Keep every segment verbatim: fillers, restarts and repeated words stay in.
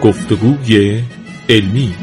گفتگوی علمی.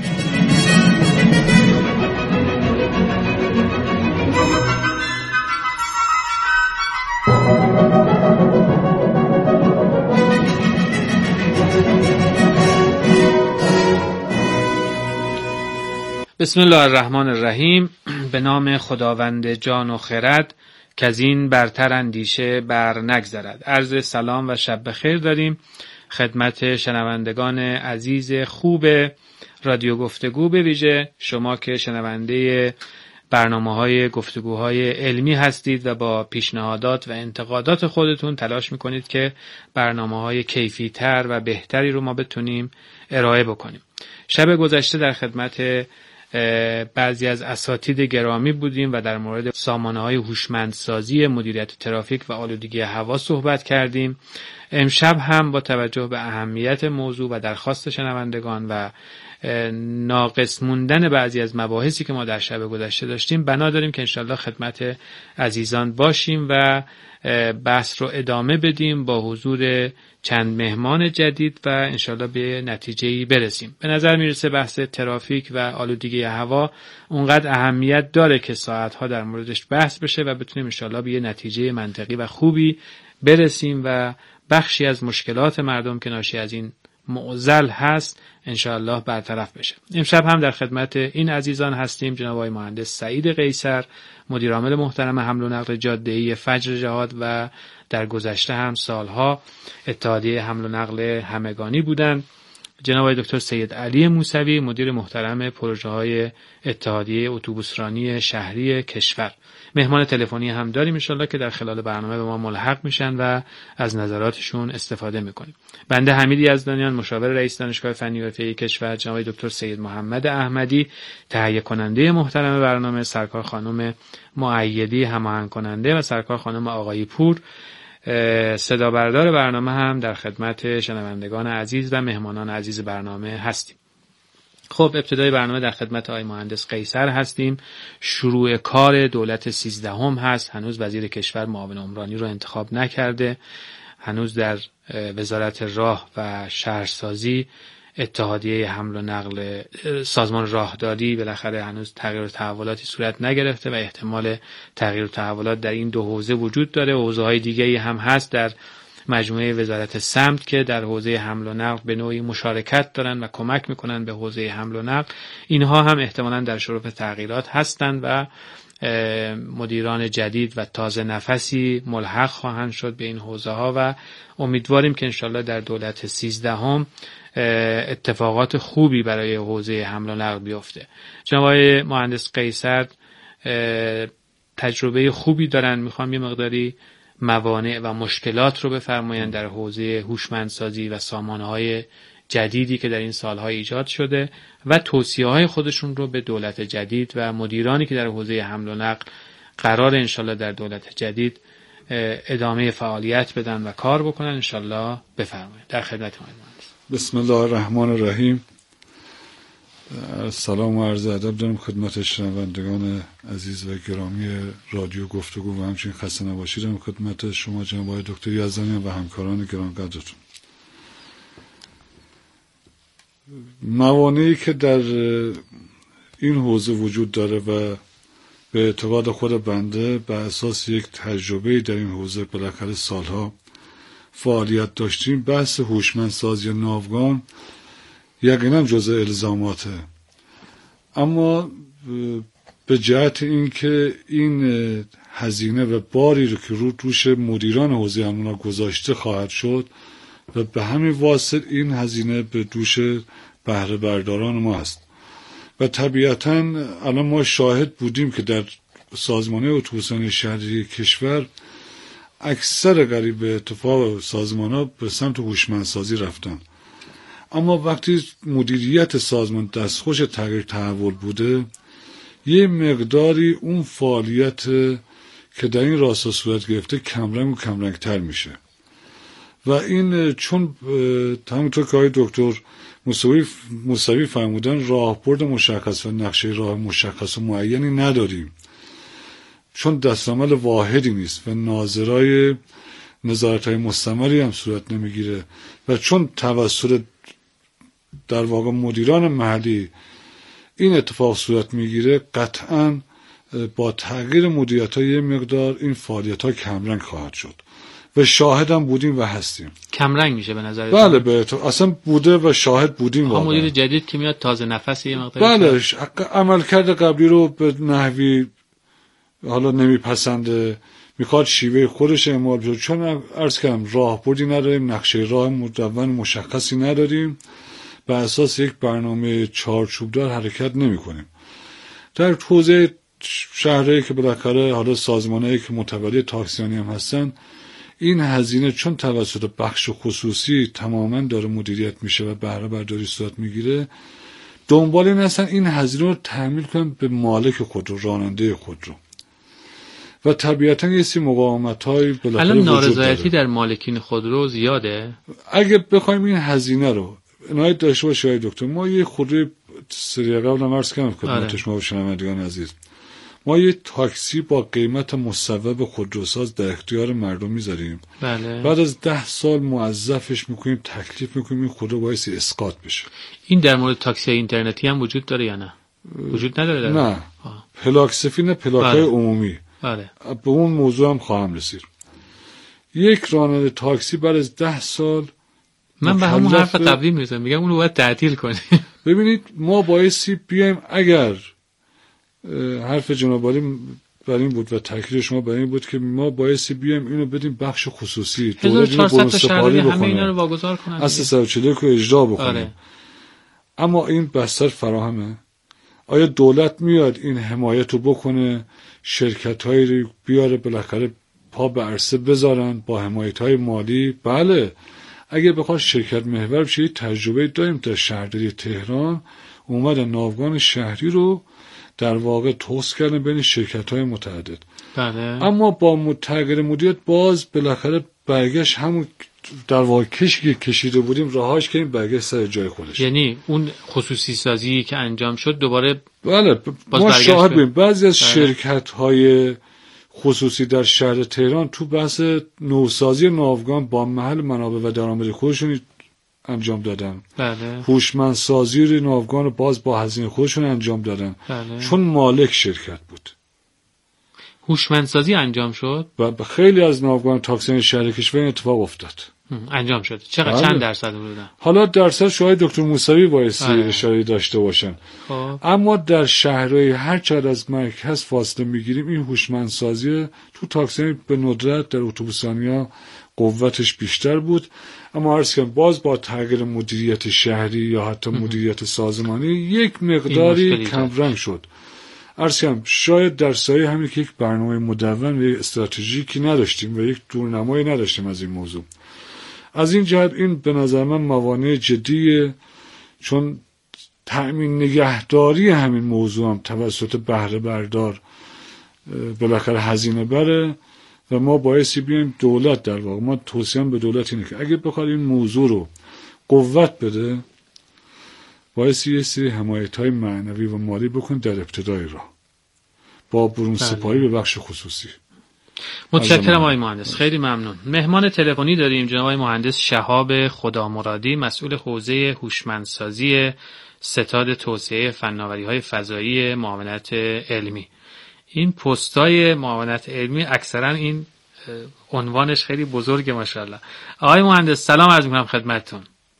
بسم الله الرحمن الرحیم. به نام خداوند جان و خرد که از این برتر اندیشه بر نگذرد. عرض سلام و شب بخیر داریم خدمت شنوندگان عزیز خوب رادیو گفتگو، به ویژه شما که شنونده برنامه‌های گفتگوهای علمی هستید و با پیشنهادات و انتقادات خودتون تلاش میکنید که برنامه‌های کیفی‌تر و بهتری رو ما بتونیم ارائه بکنیم. شب گذشته در خدمت بعضی از اساتید گرامی بودیم و در مورد سامانه‌های هوشمندسازی مدیریت ترافیک و آلودگی هوا صحبت کردیم. امشب هم با توجه به اهمیت موضوع و درخواست شنوندگان و ناقص موندن بعضی از مباحثی که ما در شب گذشته داشتیم، بنا داریم که انشالله خدمت عزیزان باشیم و بحث رو ادامه بدیم با حضور چند مهمان جدید و انشالله به نتیجه‌ای برسیم. به نظر میرسه بحث ترافیک و آلودگی هوا اونقدر اهمیت داره که ساعتها در موردش بحث بشه و بتونیم انشالله به یه نتیجه منطقی و خوبی برسیم و بخشی از مشکلات مردم که ناشی از این معضل هست انشاءالله برطرف بشه. امشب هم در خدمت این عزیزان هستیم: جناب آقای مهندس سعید قیصر، مدیر عامل محترم حمل و نقل جاده‌ای فجر جهاد و در گذشته هم سالها اتحادیه حمل و نقل همگانی بودند. جناب آقای دکتر سید علی موسوی، مدیر محترم پروژه‌های اتحادیه اتوبوسرانی شهری کشور. مهمان تلفنی هم داریم انشالله که در خلال برنامه به ما ملحق میشن و از نظراتشون استفاده میکنیم. بنده حمید یزدانیان، مشاور رئیس دانشگاه فنی و حرفه‌ای کشور، جناب دکتر سید محمد احمدی، تهیه کننده محترم برنامه، سرکار خانم مؤیدی هماهنگ کننده و سرکار خانم آقایی پور صدا بردار برنامه هم در خدمت شنوندگان عزیز و مهمانان عزیز برنامه هستیم. خب ابتدای برنامه در خدمت آقای مهندس قیصر هستیم. شروع کار دولت سیزدهم هست. هنوز وزیر کشور معاون عمرانی رو انتخاب نکرده. هنوز در وزارت راه و شهرسازی اتحادیه حمل و نقل سازمان راهداری بالاخره هنوز تغییر و تحولاتی صورت نگرفته و احتمال تغییر و تحولات در این دو حوزه وجود داره. حوزه‌های دیگه‌ای هم هست در مجموعه وزارت سمت که در حوزه حمل و نقل به نوعی مشارکت دارن و کمک میکنن به حوزه حمل و نقل. اینها هم احتمالاً در شرف تغییرات هستند و مدیران جدید و تازه نفسی ملحق خواهند شد به این حوزه ها و امیدواریم که انشالله در دولت سیزدهم اتفاقات خوبی برای حوزه حمل و نقل بیفته. جناب آقای مهندس قیصر تجربه خوبی دارن. میخوام یه مقداری موانع و مشکلات رو بفرمایند در حوزه هوشمندسازی و سامانه‌های جدیدی که در این سال‌ها ایجاد شده و توصیه‌های خودشون رو به دولت جدید و مدیرانی که در حوزه حمل و نقل قرار انشالله در دولت جدید ادامه فعالیت بدن و کار بکنن انشالله بفرمایید. در خدمت شما مهندس. بسم الله الرحمن الرحیم. سلام و عرض ادب دارم خدمت شنوندگان عزیز و گرامی رادیو گفتگو و همچنین خسته نباشید خدمت شما جناب آقای دکتر یزدانیان و همکاران گرانقدرتون. موانعی که در این حوزه وجود داره و به اعتقاد خود بنده به اساس یک تجربه در این حوزه بالاخره سالها فعالیت داشتیم، بحث هوشمندسازی ناوگان یقینا جزء الزاماته، اما به جهت این که این هزینه و باری رو که رو دوش مدیران حوزه حمل گذاشته خواهد شد و به همین واسط این هزینه به دوش بهره برداران ما است و طبیعتاً الان ما شاهد بودیم که در سازمان اتوبوسرانی شهری کشور اکثر قریب به اتفاق سازمان‌ها به سمت هوشمندسازی رفتن، اما وقتی مدیریت سازمان دستخوش تغییر تحول بوده یه مقداری اون فعالیت که در این راستا صورت گرفته کمرنگ و کمرنگتر میشه و این چون همونطور که آقای دکتر موسوی موسوی فرمودن راهبرد مشخص و نقشه راه مشخص و معینی نداریم، چون دستعمل واحدی نیست و ناظرای نظارت‌های مستمری هم صورت نمیگیره و چون توسط در واقع مدیران محلی این اتفاق صورت میگیره، قطعاً با تغییر مدیریت‌ها یه مقدار این فعالیت‌ها کمرنگ خواهد شد و شاهدم بودیم و هستیم. کمرنگ میشه به نظر؟ بله به تو اصلا بوده و شاهد بودیم. واقعا مدیر جدید که میاد تازه نفس یه مقدار بله عملکرد قبلی رو به نحوی حالا نمیپسنده، میخواد شیوه خودش اعمال بشه، چون عرض کردم راهبردی نداریم، نقشه راه مدون مشخصی نداریم، بر اساس یک برنامه چارچوبدار حرکت نمی‌کنیم. در حوزه شهرهایی که بالاخره حالا سازمانهایی که متولی تاکسیانی هم هستن، این هزینه چون توسط بخش خصوصی تماما داره مدیریت میشه و بهره برداری صورت میگیره، دنبال این هستن این هزینه رو تحمیل کنن به مالک خودرو، راننده خودرو، و طبیعتا یه سی مقاومت‌های بالاخره الان وجود داره. نارضایتی در مالکین خودرو زیاده. اگه بخوایم این هزینه رو عنایت داشته باشه آقای دکتر، ما یه خودروی سری قبل هم عرض کردم خدمت شما و شنوندگان عزیز، ما یه تاکسی با قیمت مصوب خودروساز در اختیار مردم میذاریم. بله. بعد از ده سال موظفش میکنیم، تکلیف میکنیم این خودرو بایستی اسقاط بشه. این در مورد تاکسی اینترنتی هم وجود داره یا نه؟ وجود نداره در نه آه. پلاک سفید نه، پلاک‌های بله. عمومی. بله. به اون موضوع هم خواهم رسید. یک راننده تاکسی بعد از ده سال، من به همون حرف قبلی میزنم، میگم اونو باید تعطیل کنیم. ببینید ما بایستی بیایم، اگر حرف جناب عالی بر این بود و تاکید شما بر این بود که ما بایستی بیایم اینو بدیم بخش خصوصی، دولت اینو برون سپاری بکنه، همه اینا رو واگذار کنن، اصل سه و چهل و یک رو اجرا بکنه. آره. اما این بستر فراهمه؟ آیا دولت میاد این حمایت رو بکنه، شرکت هایی رو بیاره بالاخره پا به عرصه بذارن با حمایت های مالی؟ بله. اگه بخواد شرکت محور بشه، تجربه داریم در شهرداری تهران، اومدن ناوگان شهری رو در واقع توسعه کردن بین شرکت‌های متعدد. بله. اما با تغییر مدیریت باز بالاخره برگشت همون در واقع کشی که کشیده بودیم رهاش کردیم، برگشت سر جای خودش. یعنی اون خصوصی سازی که انجام شد دوباره بله ما شاهد بودیم بعضی از شرکت‌های خصوصی در شهر تهران تو بحث نوسازی ناوگان با محل منابع و درآمد خودشون انجام دادن. بله. هوشمندسازی ناوگان باز با هزینه خودشون انجام دادن. بله. چون مالک شرکت بود. هوشمندسازی انجام شد و به خیلی از ناوگان تاکسی شهر کشور این اتفاق افتاد. انجام شد. چقدر بله. چند درصد بودن؟ حالا درصد شاید دکتر موسوی بایستی بله. اشاره داشته باشن. خب. اما در شهرهای هر چقدر از مرکز فاصله میگیریم این هوشمندسازی تو تاکسی به ندرت، در اتوبوسانیا قوتش بیشتر بود. اما عرض کنم باز با تغییر مدیریت شهری یا حتی مدیریت سازمانی یک مقداری کمرنگ شد. عرض کنم شاید در سایه همین که یک برنامه مدون و یک استراتژیکی نداشتیم و یک دورنمایی نداشتیم از این موضوع. از این جهت این به نظر من موانع جدیه، چون تأمین نگهداری همین موضوع هم توسط بهره بردار بالاخره هزینه بره و ما بایستی بیایم دولت در واقع ما توصیه به دولت اینه که اگه بخواد این موضوع رو قوت بده بایستی یه سری حمایت‌های معنوی و مالی بکن در ابتدای راه با برون سپاری به بخش خصوصی. متشکرم آقای مهندس، خیلی ممنون. مهمان تلفنی داریم جناب آقای مهندس شهاب خدامرادی، مسئول حوزه هوشمندسازی ستاد توسعه فناوری‌های فضایی معاونت علمی. این پستای معاونت علمی اکثرا این عنوانش خیلی بزرگه ماشاءالله. آقای مهندس سلام عرض می‌کنم خدمتتون.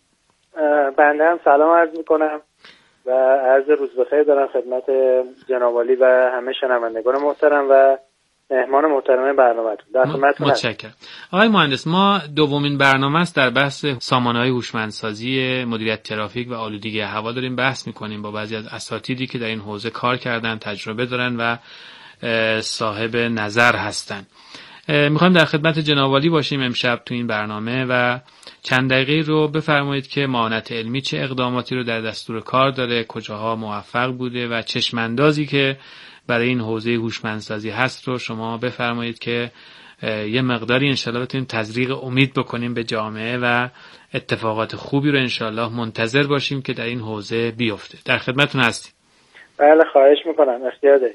بنده هم سلام عرض می‌کنم و عرض روز بخیر دارم خدمت جناب عالی و همه شنوندگان محترم و مهمان محترم برنامه‌تون. در خدمتتون هستم. متشکرم. آقای مهندس ما دومین برنامه است در بحث سامانه‌های هوشمندسازی مدیریت ترافیک و آلودگی هوا داریم بحث می‌کنیم با بعضی از اساتیدی که در این حوزه کار کردن، تجربه دارن و صاحب نظر هستن. می‌خوایم در خدمت جناب عالی باشیم امشب تو این برنامه و چند دقیقه رو بفرمایید که معاونت علمی چه اقداماتی رو در دستور کار داره، کجاها موفق بوده و چشم‌اندازی که برای این حوزه هوشمندسازی هست رو شما بفرمایید که یه مقداری انشالله بتونیم تزریق امید بکنیم به جامعه و اتفاقات خوبی رو انشالله منتظر باشیم که در این حوزه بیفته. در خدمتتون هستیم. بله خواهش میکنم، اختیار دارید.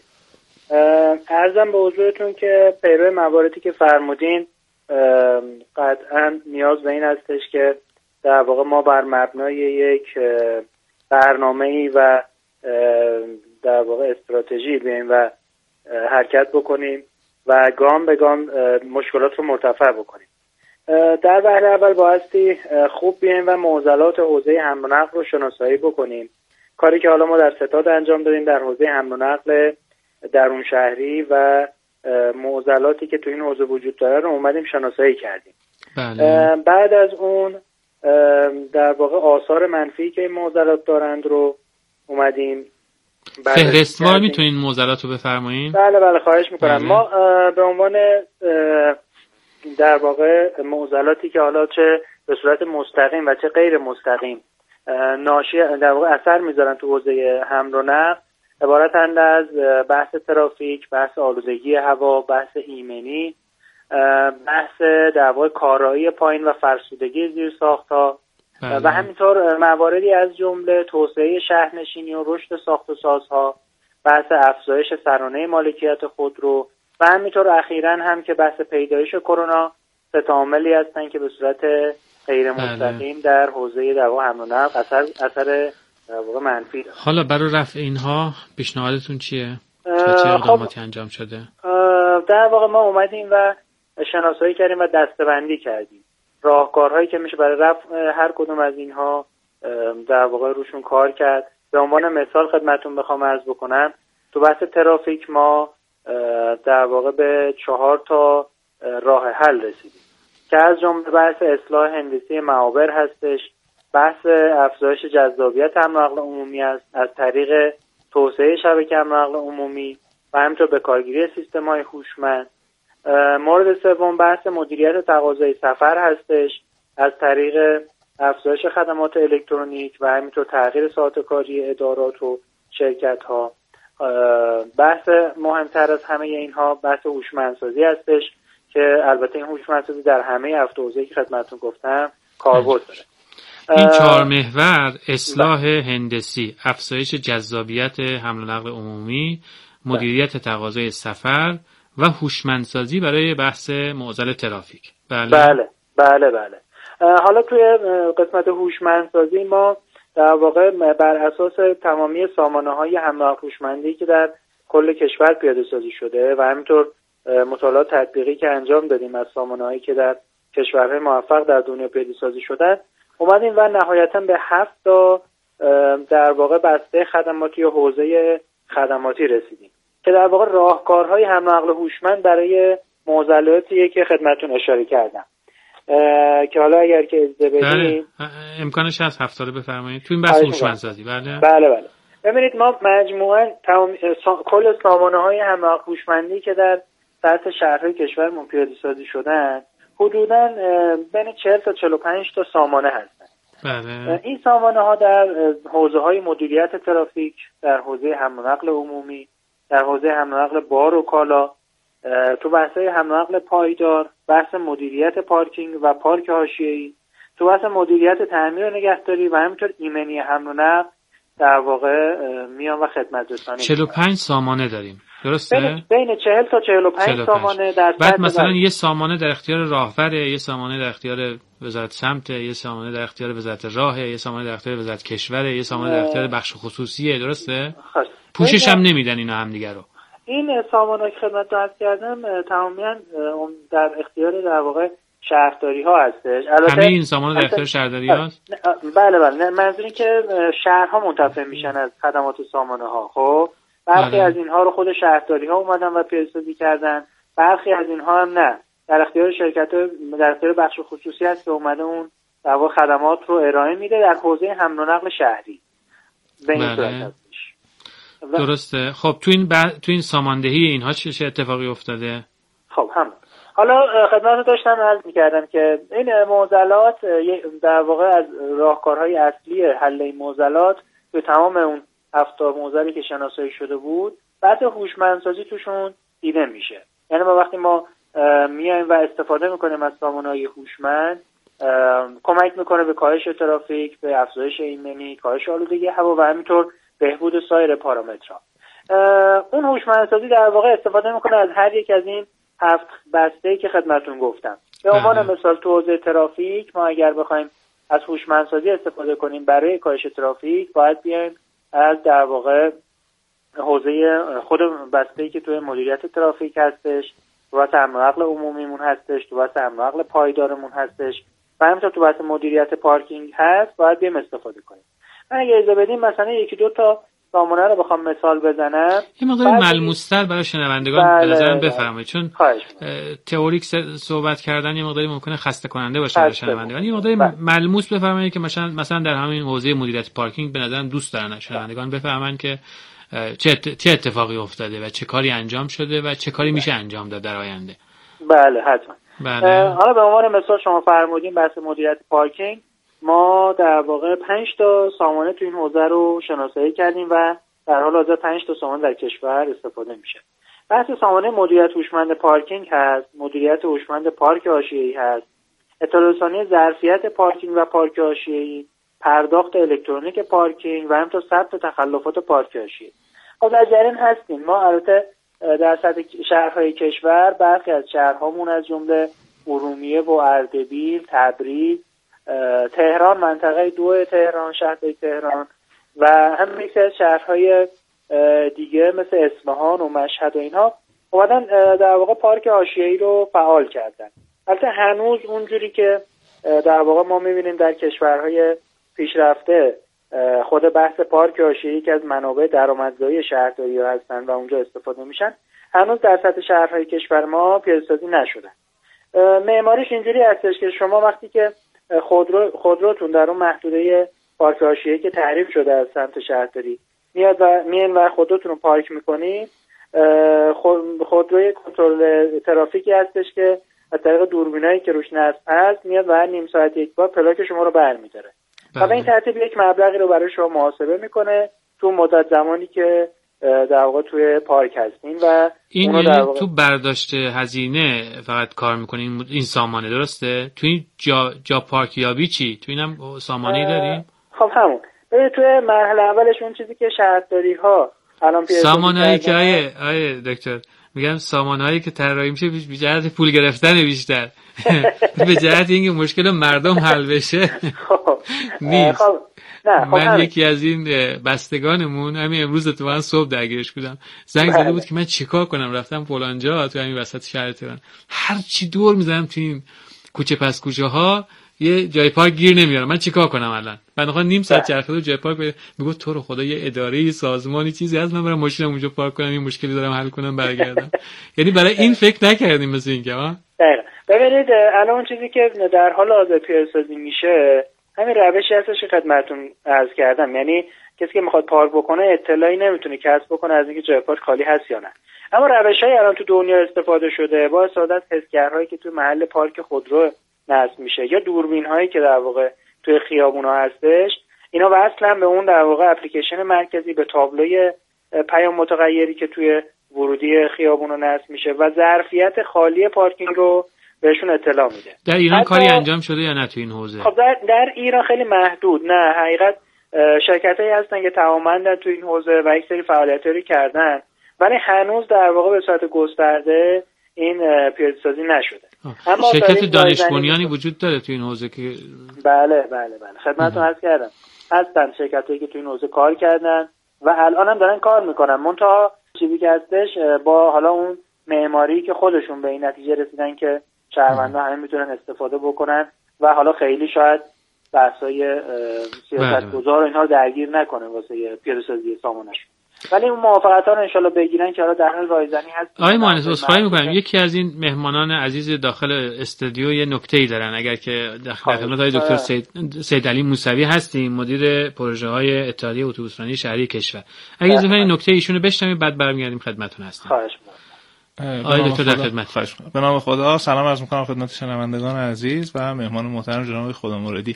عرضم به حضورتون که پیرو مواردی که فرمودین قطعا نیاز به این هستش که در واقع ما بر مبنای یک برنامه‌ای و در واقع استراتژی بیایم و حرکت بکنیم و گام به گام مشکلات رو مرتفع بکنیم. در وهله اول بایستی خوب بیایم و معضلات حوزه حمل و نقل رو شناسایی بکنیم. کاری که حالا ما در ستاد انجام دادیم در حوزه حمل و نقل درون شهری و معضلاتی که تو این حوزه وجود داره رو اومدیم شناسایی کردیم. بله. بعد از اون در واقع آثار منفی که این معضلات دارند رو اومدیم فهرستوار. میتونین معضلات رو بفرمایید؟ بله بله خواهش میکنم. بله. ما به عنوان در واقع معضلاتی که حالا چه به صورت مستقیم و چه غیر مستقیم ناشی در واقع اثر میذارن تو حوزه حمل و نقل عبارتند از بحث ترافیک، بحث آلودگی هوا، بحث ایمنی، بحث در واقع کارایی پایین و فرسودگی زیرساخت‌ها و همینطور مواردی از جمله توسعه شهرنشینی و رشد ساخت و سازها، بحث افزایش سرانه مالکیت خودرو و همینطور اخیراً هم که بحث پیدایش کرونا سه تا عاملی هستن که به صورت غیر مستقیم در حوزه در واقع حمل و نقل اثر اثر در واقع منفی داره. حالا برای رفع اینها پیشنهادتون چیه؟ چه اقداماتی خب انجام شده؟ در واقع ما اومدیم و شناسایی کردیم و دسته‌بندی کردیم راهکارهایی که میشه برای رفع هر کدوم از اینها در واقع روشون کار کرد. به عنوان مثال خدمتتون بخوام عرض بکنم تو بحث ترافیک ما در واقع به چهار تا راه حل رسیدیم که از جمله بحث اصلاح هندسی معابر هستش، بحث افزایش جذابیت حمل و نقل عمومی است از طریق توسعه شبکه حمل و نقل عمومی و همینطور به کارگیری سیستم‌های هوشمند. مورد سوم بحث مدیریت تقاضای سفر هستش از طریق افزایش خدمات الکترونیک و همینطور تغییر ساعات کاری ادارات و شرکت‌ها. بحث مهمتر از همه اینها بحث هوشمندسازی هستش که البته این هوشمندسازی در همه هفت حوزه‌ای که خدمتتون گفتم کاربرد داره. این چهار محور اصلاح هندسی، افزایش جذابیت حمل و نقل عمومی، مدیریت تقاضای سفر و هوشمندسازی برای بحث معضل ترافیک. بله بله بله بله. حالا توی قسمت هوشمندسازی ما در واقع بر اساس تمامی سامانه‌های حمل و نقل هوشمندی که در کل کشور پیاده سازی شده و همینطور مطالعات تطبیقی که انجام دادیم از سامانه‌هایی که در کشورهای موفق در دنیا پیاده سازی شدن اومدیم و نهایتاً به هفت تا در واقع بسته خدماتی و حوزه خدماتی رسیدیم که در واقع راهکارهای حمل و نقل هوشمند برای معضلاتیه که خدمتتون اشاره کردم که حالا اگر که اجازه بدید امکانش هست هفت تا بفرمایید تو این بحث هوشمندسازی. بله بله بله. ببینید ما مجموعاً تمام سا... کل سامانه‌های حمل و نقل هوشمندی که در سطح شهرهای کشورمون پیاده سازی شدن حدوداً بین چهل تا چهل و پنج تا سامانه هستن. بله. این سامانه ها در حوزه های مدیریت ترافیک، در حوزه حمل و نقل عمومی، در حوزه حمل و نقل بار و کالا، تو بحث‌های حمل و نقل پایدار، بحث مدیریت پارکینگ و پارک حاشیه‌ای، تو بحث مدیریت تعمیر و نگهداری و همینطور ایمنی حمل و نقل در واقع میان و خدمت رسانی. چهل و پنج سامانه داریم. درسته؟ بین, بین چهل تا چهل و پنج سامانه در بعد مثلا یه سامانه در اختیار راهوره، یه سامانه در اختیار وزارت سمت، یه سامانه در اختیار وزارت راه، یه سامانه در اختیار وزارت کشوره، یه سامانه در اختیار بخش خصوصیه. درسته؟ پوشش هم نمیدن اینا هم دیگه رو. این سامانه‌ای که خدمت عرض کردم تماما در اختیار در واقع شهرداری ها هستش. همه این سامانه در اختیار شهرداری هاست؟ بله بله. منظوری که شهرها منتفع میشن از خدمات سامانه ها. خب برخی از اینها رو خود شهرداری ها اومدن و پیاده‌سازی کردن، برخی از اینها هم نه، در اختیار شرکت در اختیار بخش خصوصی هست که اومده اون در واقع خدمات رو ارائه میده در حوزه حمل و نقل شهری. به این صورت هستش. درسته. خب تو این بر... تو این ساماندهی اینها چه اتفاقی افتاده؟ خب هم حالا خدمت داشتم عرض می‌کردم که این معضلات در واقع از راهکارهای اصلی حل این معضلات به تمام اون هفت تا معضلی که شناسایی شده بود بعد هوشمندسازی توشون دیده میشه. یعنی ما وقتی ما میایم و استفاده میکنیم از سامانه‌های هوشمند کمک میکنه به کاهش ترافیک، به افزایش ایمنی، کاهش آلودگی هوا و همینطور بهبود سایر پارامترها. اون هوشمندسازی در واقع استفاده میکنه از هر یک از این هفت بسته‌ای که خدمتتون گفتم. به عنوان مثال تو حوزه ترافیک ما اگر بخوایم از هوشمندسازی استفاده کنیم برای کاهش ترافیک، باید بیایم از در واقع حوزه خود بسته‌ای که توی مدیریت ترافیک هستش، تو بحث امن و عقل عمومیمون هستش، تو بحث امن و عقل پایدارمون هستش و همینطور تو بحث مدیریت پارکینگ هست، باید بیایم استفاده کنیم. من اگه اجازه بدیم مثلا یکی دو تا سامانه رو بخوام مثال بزنم، یه مقدار ملموس‌تر برای شنوندگان به نظرم بفرمایید، چون تئوریک صحبت کردن یه مقداری ممکنه خسته کننده باشه برای شنوندگان. یه مقداری ملموس بفرمایید که مثلا مثلا در همین حوزه مدیریت پارکینگ به نظرم دوست دارن شنوندگان بفهمن که چه چه اتفاقی افتاده و چه کاری انجام شده و چه کاری میشه انجام داد در آینده. بله حتما. بله. حالا به عنوان مثال شما فرمودین بحث مدیریت پارکینگ، ما در واقع پنج تا سامانه تو این حوزه رو شناسایی کردیم و در حال حاضر پنج تا سامانه در کشور استفاده میشه. بحث سامانه مدیریت هوشمند پارکینگ هست، مدیریت هوشمند پارک حاشیه‌ای هست، اطلاع رسانی ظرفیت پارکینگ و پارک حاشیه‌ای، پرداخت الکترونیک پارکینگ و همینطور ثبت تخلفات پارک حاشیه‌ای. خب در جریان هستیم. ما البته در سطح شهرهای کشور برخی از شهرهامون از جمله ارومیه و اردبیل، تبریز، تهران، منطقه دو تهران، شهر تهران و هم یک از شهرهای دیگه مثل اصفهان و مشهد و اینها اومدن در واقع پارک حاشیه‌ای رو فعال کردن. البته هنوز اونجوری که در واقع ما می‌بینیم در کشورهای پیشرفته خود بحث پارک حاشیه‌ای که از منابع درآمدزایی شهرداری هستن و اونجا استفاده میشن، هنوز در سطح شهرهای کشور ما پیاده‌سازی نشدن. معماریش اینجوری هستش که شما وقتی که خودرو خودروتون در اون محدوده پارک حاشیه‌ای که تعریف شده از سمت شهرداری میاد و میان و خودتون رو پارک میکنید، خودروی کنترل ترافیکی هستش که از طریق دوربینایی که روش نصب هست میاد و هر نیم ساعت یک بار پلاک شما رو برمی‌داره. و به این ترتیب یک مبلغی رو برای شما محاسبه میکنه تو مدت زمانی که در واقع توی پارک هستین و این یعنی واقع... تو برداشت هزینه فقط کار میکنین این سامانه، درسته؟ تو این جا, جا پارک یابی چی؟ تو اینم سامانه‌ای داریم؟ خب همون ببین توی مرحله اولش اون چیزی که شهرداری ها الان سامانه‌ای که آیه آیه دکتر میگم سامانه‌ای که طراحی میشه به جهت پول گرفتن بیشتر به جهت اینکه مشکل مردم حل بشه نیست. خب نه خب من همین. یکی از این بستگانمون همین امروز تو من صبح درگیرش بودم، زنگ زده بود که من چیکار کنم، رفتم فلان جا تو همین وسط شهر تهران، هر چی دور میزنم تو این کوچه پس کوچه ها یه جای پارک گیر نمیارم، من چیکار کنم الان؟ بنده نیم ساعت چرخیدم جای پارک، میگه تو رو خدا یه اداره سازمانی چیزی از من برام ماشینم اونجا پارک کنم، این مشکلی دارم حل کنم برگردم. یعنی برای این فکر نکردیم مثل اینکه ها. دقیقاً. ببینید الان اون چیزی که در حال حاضر پیاده‌سازی میشه همین روشی هستش که خدمتتون عرض کردم، یعنی کسی که میخواد پارک بکنه اطلاعی نمیتونه کسب بکنه از اینکه جای پارک خالی هست یا نه. اما روش‌های الان تو دنیا استفاده شده با استفاده از حسگرهایی که تو محل پارک خودرو نصب میشه یا دوربین‌هایی که در واقع توی خیابونا هستش، اینا وصل هم به اون در واقع اپلیکیشن مرکزی، به تابلوی پیام متغیری که توی ورودی خیابونا نصب میشه و ظرفیت خالی پارکینگ رو بهشون اطلاع میده. در ایران کاری انجام شده یا نه تو این حوزه؟ خب در, در ایران خیلی محدود، نه حقیقت شرکتایی هستن که توانمندن تو این حوزه و یک سری فعالیتایی کردن، ولی هنوز در واقع به صورت گسترده این پیاده‌سازی نشده. اما شرکت دانش بنیانی وجود داره تو این حوزه که بله بله بله خدمتتون عرض کردم هستن شرکتایی که تو این حوزه کار کردن و الان هم دارن کار میکنن، منتها چیزی که هستش با حالا اون معماری که خودشون به این نتیجه رسیدن که شهروندان همه میتونن استفاده بکنن و حالا خیلی شاید بحثای سیاستگزار و اینها رو درگیر نکنه واسه پیاده‌سازی سامانه‌شون، ولی اون موافقت‌ها رو انشالله بگیرن که حالا در حال رایزنی هست. آقای مهندس عذرخواهی می‌کنم، یکی از این مهمانان عزیز داخل استودیو یه نکته‌ای دارن، اگر که در خدمت آقای دکتر سید سید علی موسوی هستیم، مدیر پروژه‌های اتحادیه اتوبوسرانی شهری کشور، اگه اجازه بدید نکته ایشون رو بشنویم بعد برمیگردیم خدمتتون هستیم. خواهش می‌کنم. آقای دکتر در خدمت. خواهش می‌کنم. به نام خدا سلام عرض می‌کنم خدمت شنوندگان عزیز و مهمان محترم جناب خداموردی.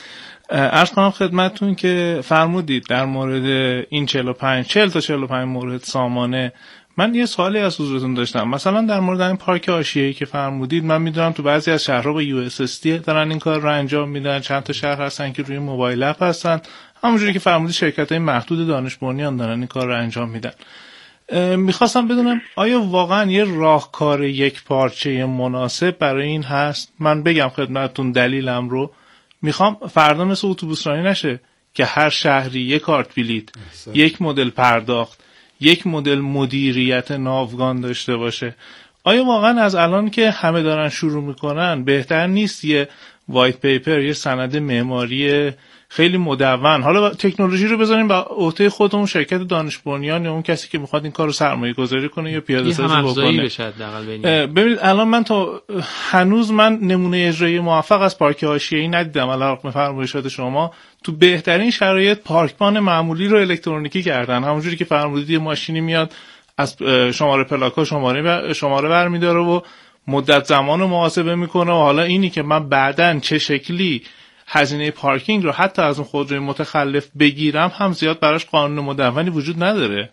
عرض کنم خدمتتون که فرمودید در مورد این چهل و پنج چهل تا چهل و پنج مورد سامانه، من یه سوالی از حضورتون داشتم. مثلا در مورد این پارک حاشیه‌ای که فرمودید، من میدونم تو بعضی از شهرها با یو اس اس دی دارن این کار رو انجام میدن، چند تا شهر هستن که روی موبایل اپ هستن، همونجوری که فرمودید شرکت‌های محدود دانش بنیان دارن این کار رو انجام میدن. میخواستم بدونم آیا واقعا یه راهکار یک پارچه مناسب برای این هست؟ من بگم خدمتتون دلیلم رو. میخوام فردا مثل اتوبوس رانی نشه که هر شهری یک کارت بلیت، یک مدل پرداخت، یک مدل مدیریت ناوگان داشته باشه. آیا واقعا از الان که همه دارن شروع میکنن بهتر نیست یه وایت پیپر، یه سند معماری خیلی مدون، حالا تکنولوژی رو بذاریم به عهده خودمون، شرکت دانش بنیان یا اون کسی که میخواد این کارو سرمایه گذاری کنه یا پیاده سازی بکنه. ببینید الان من تا هنوز من نمونه اجرایی موفق از پارک حاشیه‌ای ندیدم. علاوه فرمایشات شما تو بهترین شرایط پارکبان معمولی رو الکترونیکی کردن، همونجوری که فرمودید یه ماشینی میاد از شماره پلاکا شماره شماره برمی‌داره و مدت زمان رو محاسبه میکنه و حالا اینی که من بعداً چه شکلی هزینه پارکینگ رو حتی از اون خودروی متخلف بگیرم هم زیاد براش قانون مدونی وجود نداره.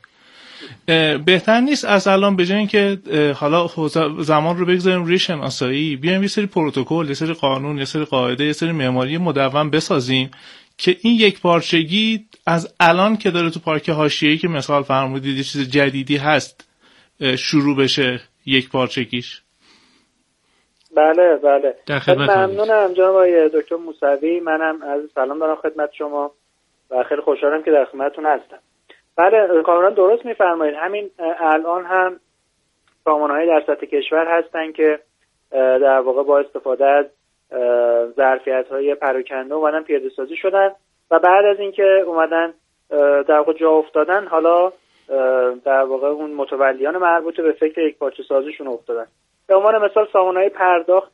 بهتر نیست از الان به جای اینکه حالا زمان رو بگذاریم روی شناسایی، بیایم یه سری پروتکل، یه سری قانون، یه سری قاعده، یه سری معماری مدون بسازیم که این یک پارچگی از الان که داره تو پارک حاشیه‌ای که مثال فرمودید یه چیز جدیدی هست شروع بشه یک پارچگیش. بله بله ممنونم جناب آقای دکتر موسوی. منم از سلام دارم خدمت شما و خیلی خوشحالم که در خدمتتون هستم. بله کاملا درست میفرمایید. همین الان هم سامانه‌های در سطح کشور هستن که در واقع با استفاده از ظرفیت‌های پراکنده اومدن پیاده سازی شدن و بعد از اینکه اومدن در واقع جا افتادن، حالا در واقع اون متولیان مربوط به فکر یکپارچه سازیشون افتادن. به عنوان مثال سامانه‌های پرداخت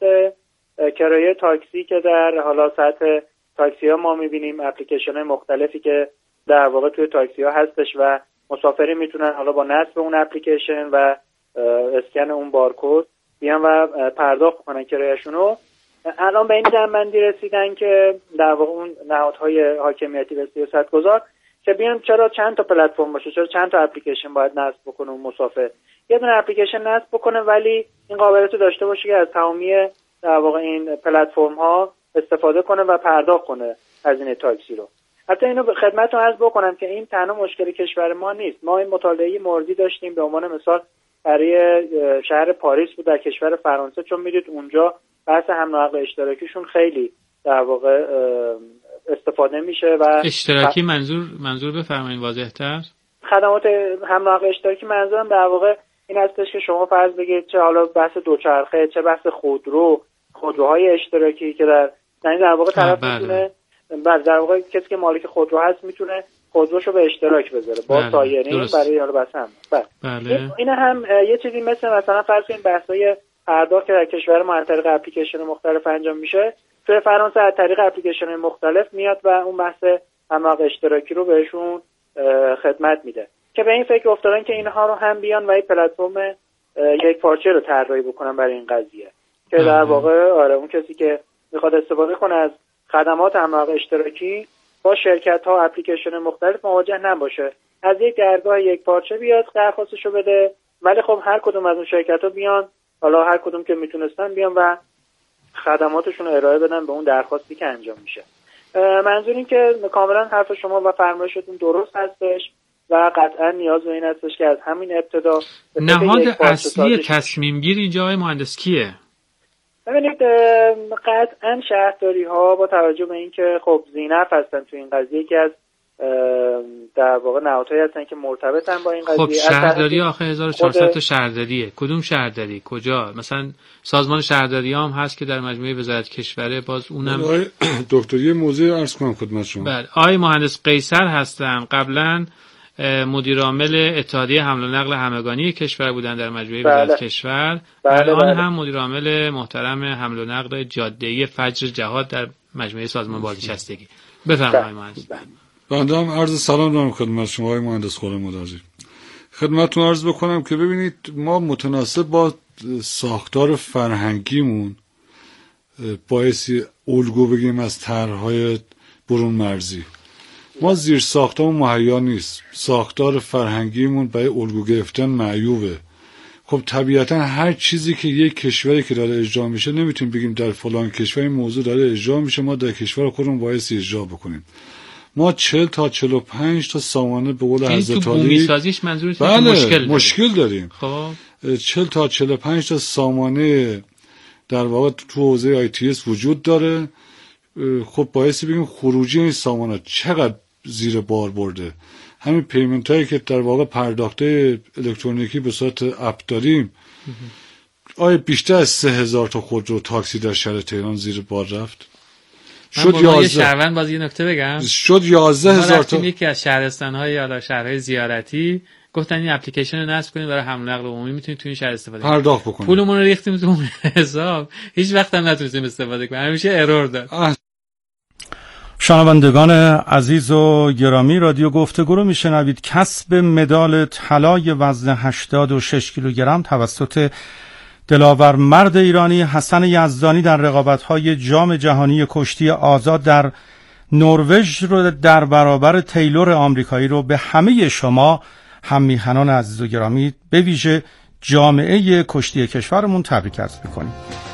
کرایه تاکسی که در حالا سطح تاکسی ها ما می‌بینیم، اپلیکیشن‌های مختلفی که در واقع توی تاکسی ها هستش و مسافری میتونن حالا با نصب اون اپلیکیشن و اسکن اون بارکد بیان و پرداخت کنن کرایه‌شونو. الان به این جنبندی رسیدن که در واقع اون نهادهای حاکمیتی و سیاستگزار که بیان چرا چند تا پلتفرم باشه، چرا چند تا اپلیکیشن باید نصب بکنه اون مسافر، یه دونه اپلیکیشن نصب بکنه ولی این قابلیت رو داشته باشه که از تمامی در واقع این پلتفرم ها استفاده کنه و پرداخت کنه هزینه تاکسی رو. حتی اینو خدمتتون عرض بکنم که این تنها مشکل کشور ما نیست. ما این مطالعه موردی داشتیم به عنوان مثال برای شهر پاریس بود در کشور فرانسه، چون میدید اونجا بحث حمل و نقل اشتراکیشون خیلی در واقع استفاده میشه و اشتراکی منظور منظور بفرمایید واضح‌تر. خدمات حمل و نقل اشتراکی منظورم در واقع این هستش که شما فرض بگیرید چه حالا بحث دوچرخه، چه بحث خودرو، خودروهای اشتراکی که در یعنی در واقع طرف میتونه بعد در واقع کسی که مالک خودرو هست میتونه خودروشو به اشتراک بذاره با سایرین برای حالا بس هم. بله. این هم یه چیزی مثل مثلا فرض کنید بحث‌های پرداخت که در کشور ما از طریق اپلیکیشن مختلف انجام میشه، توی فرانسه از طریق اپلیکیشن مختلف میاد و اون بحث حمل و نقل اشتراکی رو بهشون خدمت میده که به این فکر افتادن که اینها رو هم بیان و این پلتفرم یک پارچه رو طراحی بکنن برای این قضیه که در واقع آره اون کسی که میخواد استفاده کنه از خدمات حمل و نقل اشتراکی با شرکت ها اپلیکیشن مختلف مواجه نباشه، از یک درگاه یک پارچه بیاد درخواستشو بده، ولی خب هر کدوم از اون شرکت ها بیان حالا هر کدوم که میتونستن بیان و خدماتشون رو ارائه بدن به اون درخواستی که انجام میشه. منظور این که کاملا حرف شما و فرمایشتون درست هستش و قطعا نیاز به این هستش که از همین ابتدا نهاد اصلی تصمیم گیر اینجا آقای مهندس کیه؟ ببینید قطعا شهرداری ها با توجه به اینکه خب ذی‌نفع هستن تو این قضیه که از در واقع نهادهایی هستن که مرتبطن با این قضیه. خب شهرداری آخه هزار و چهارصد تا شهرداریه. کدوم شهرداری کجا؟ مثلا سازمان شهرداری هم هست که در مجموعه وزارت کشوره، باز اونم دکتری موضوع عرض کنم خدمت شما. بله آقای مهندس قیصر هستن، قبلا مدیر عامل اتحادیه حمل و نقل همگانی کشور بودن در مجموعه بله. وزارت کشور. بله الان بله. هم مدیر عامل محترم حمل و نقل جاده‌ای فجر جهاد در مجموعه سازمان بازنشستگی. بفرمایید آقای مهندس. بنده هم عرض سلام دارم خدمت شما آقای مهندس خورم‌مدرجی. خدمتتون عرض بکنم که ببینید ما متناسب با ساختار فرهنگیمون بایستی الگو بگیم از طرح‌های برون مرزی. ما زیر ساختمون مهیا نیست، ساختار فرهنگیمون برای الگو گرفتن معیوبه. خب طبیعتا هر چیزی که یک کشوری که داره اجرا میشه نمیتونیم بگیم در فلان کشور این موضوع داره اجرا میشه ما در کشور خودمون بایستی اجرا بکنیم. ما چهل تا چهل و پنج تا سامانه به قول حضرت علی بومی سازیش منظورتون بله مشکل داریم. مشکل داریم. خب چهل تا چهل و پنج تا سامانه در واقع تو حوزه آی تی اس وجود داره خب باعث بگیم خروجی این سامانات چقدر زیر بار برده. همین پیمنت هایی که در واقع پرداخته الکترونیکی به صورت اپ داریم، آیا بیشتر از سه هزار تا خودرو تاکسی در شهر تهران زیر بار رفت؟ شد یازده شهروند. باز یه نکته بگم، شد یازده هزار تا. یکی از شهرستان های یا شهرهای زیارتی گفتن این اپلیکیشن رو نصب کنید برای حمل و نقل عمومی، میتونید تو این شهر استفاده کنید، پرداخت بکنید. پولمون رو ریختیم تو اون حساب، هیچ وقت هم نتونستیم استفاده کنیم، همیشه ارور داد. شنوندگان عزیز و گرامی، رادیو گفتگو رو میشنوید. کسب مدال طلای وزن هشتاد و شش کیلوگرم توسط دلاور مرد ایرانی حسن یزدانی در رقابت‌های جام جهانی کشتی آزاد در نروژ رو در برابر تیلور آمریکایی رو به همه شما هم‌میهنان عزیز و گرامی، به ویژه جامعه کشتی کشورمون تبریک عرض می‌کنیم.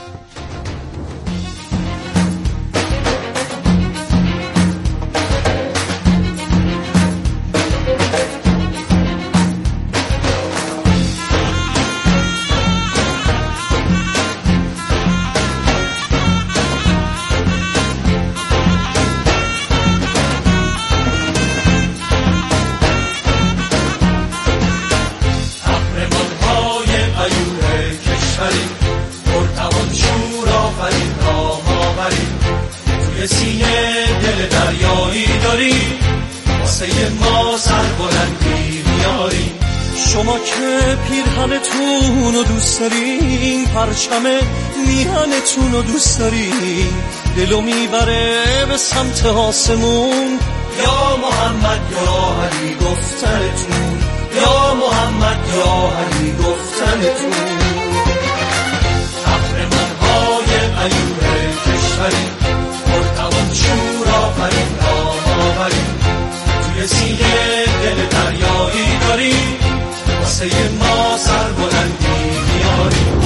پرچم میهنتون رو دوست داریم، دلو میبره به سمت آسمون. یا محمد یا علی گفتنتون، یا محمد یا علی گفتنتون. قهرمان‌های غیور کشوری، پرتوان شور آفرین راه آورین، توی سینه دل دریایی داریم، واسه ما سربلندی میاریم.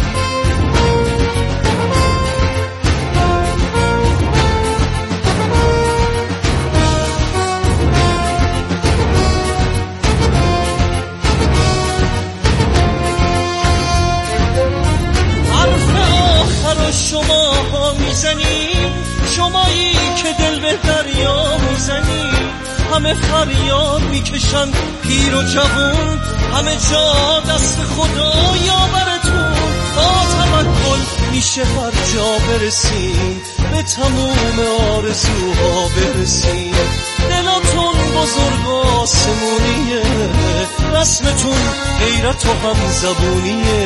شما ها میزنیم، شمایی که دل به دریا میزنیم، همه فریاد میکشن پیر و جوون، همه جا دست خدا یاورتون. با توکل میشه هر جا برسیم، به تموم آرزوها برسیم. دلاتون بزرگ آسمونیه، رسمتون غیرت و هم زبونیه.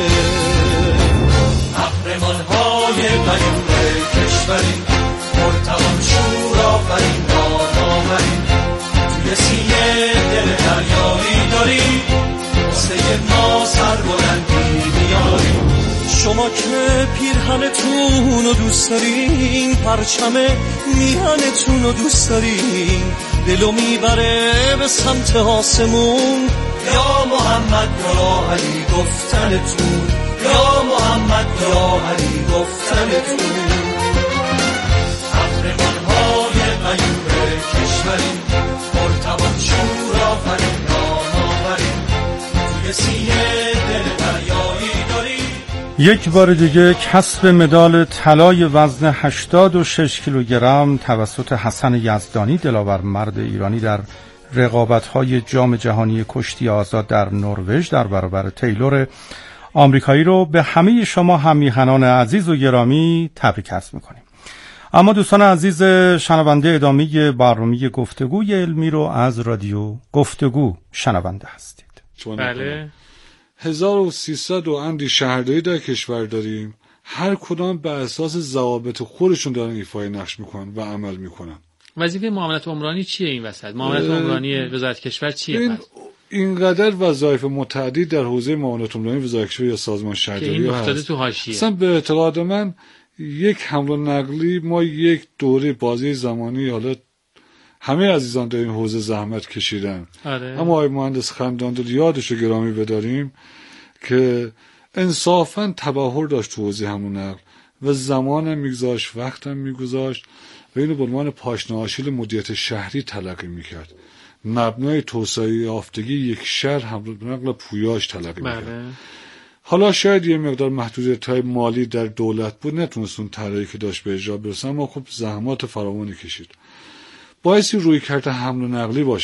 قهرمان‌های غیور کشوری، پرتوان شور آفرین راه آورین، توی سینه دل دریایی داریم، واسه ما سربلندی میاریم. شما که پیرهنتون رو دوست دارین، پرچم میهنتون رو دوست دارین، دلو میبره به سمت آسمون. یا محمد یا علی گفتنتون، یا محمد یا علی گفتنتون. قهرمان‌های غیور کشوری، پرتوان شور آفرین راه آورین، توی سینه دل دریایی داریم. یک بار دیگه کسب مدال طلای وزن هشتاد و شش کیلوگرم توسط حسن یزدانی، دلاور مرد ایرانی در رقابت‌های جام جهانی کشتی آزاد در نروژ در برابر تیلور آمریکایی رو به همه شما هم‌میهنان عزیز و گرامی تبریک عرض می‌کنیم. اما دوستان عزیز شنونده، ادامه برنامه گفتگوی علمی رو از رادیو گفتگو شنونده هستید. بله. هزار و سیصد و اندی شهرداری در کشور داریم، هر کدام به اساس ضوابط خودشون دارن ایفای نقش میکنن و عمل میکنن. وظیفه معاملات عمرانی چیه این وسط؟ معاملات عمرانی وزارت کشور چیه این پس؟ اینقدر وظایف متعدی در حوزه معاملات عمرانی وزارت کشور یا سازمان شهرداری هست تو حاشیه. اصلا به اعتقاد من یک حمل و نقلی، ما یک دوره بازی زمانی، حالا همه عزیزان در این حوزه زحمت کشیدن، آره. اما آقای مهندس خنداندل یادشو گرامی بداریم که انصافاً تبحر داشت تو حوزه حمل و نقل و زمانم میگذاشت، وقتم میگذاشت و اینو به عنوان پاشنه آشیل مدیریت شهری تلقی میکرد. مبنای توسعه یافتگی یک شهر حمل و نقل پویاش تلقی میکرد. بله. حالا شاید یه مقدار محدودیت‌های مالی در دولت بود، نتونست اون طرحی که داشت به اجرا برسه، اما خب زحمات فراوانی کشید. باعثی روی کرده حمل و نقلی باشه